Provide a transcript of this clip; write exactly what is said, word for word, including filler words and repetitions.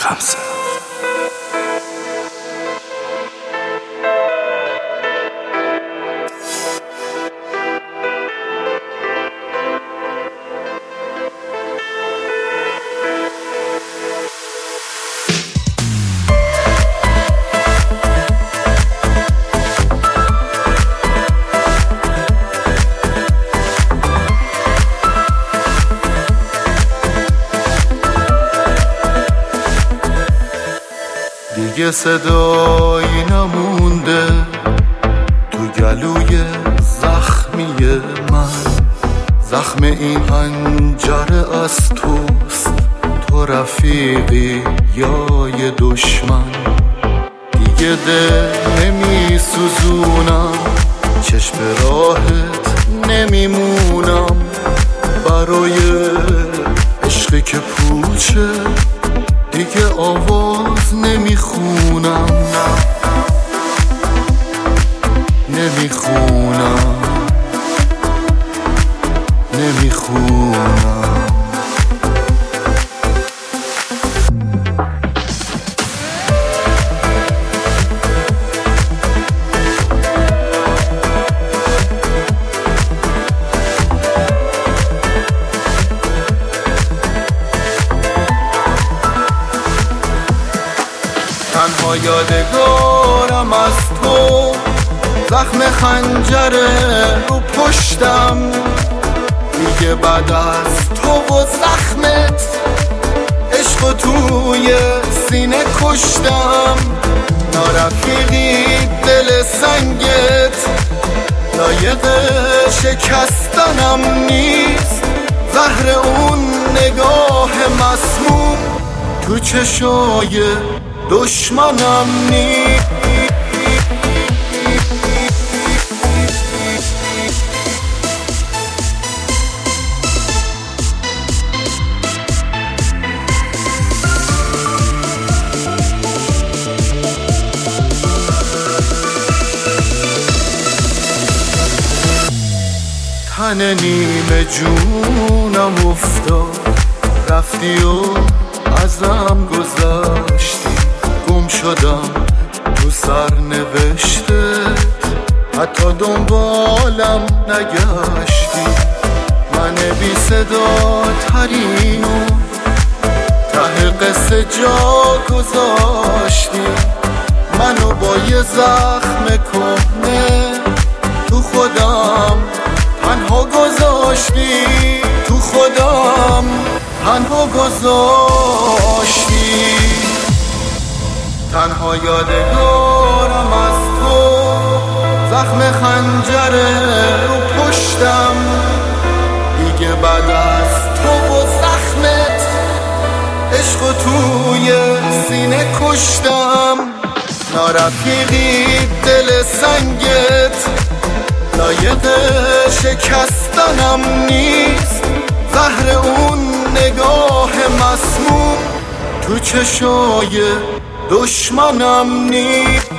خمسة. دیگه صدایی نمونده تو گلوی زخمی من، زخم این حنجره از توست، تو رفیقی یا یه دشمن. دیگه دل نمی سوزونم، چشم راحت نمیمونم، برای عشقی که پوچه دیگه آواز نمیخونم، نمیخونم، نمیخونم. تنها یادگارم از تو، زخم خنجره رو پشتم، دیگه بعد از تو و زخمت عشق توی سینه کشتم. نارفیقی دل سنگت لایق شکستنم نیست، زهر اون نگاه مسموم تو چشای دشمنم نیست. تن نیمه جونم افتاد، رفتی و ازم گذشتی، گم شدم تو سرنوشتت، حتی دنبالم نگشتی. من بی صدا ترینو ته قصه جا گذاشتی، منو با یه زخم کهنه تو خودم تنها گذاشتی، تو خودم تنها گذاشتی. تنها یادگارم از تو، زخم خنجره رو پشتم، دیگه بعد از تو و زخمت عشق توی سینه کشتم. نارفیقی دل سنگت لایق شکستنم نیست، زهر اون نگاه مسموم تو چشای دشمنم نیست.